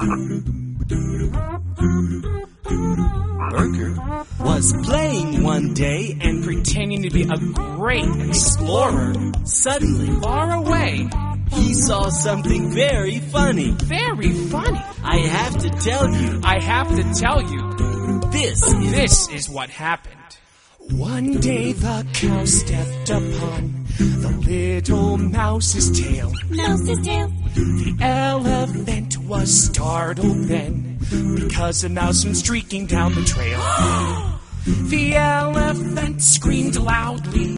Burger was playing one day and pretending to be a great explorer. suddenly Far away. he saw something very funny. Very funny. I have to tell you, I have to tell you, this is what happened. One day the cow stepped upon the little mouse's tail. Mouse's tail. The elephant was startled then, because a mouse went streaking down the trail. The elephant screamed loudly.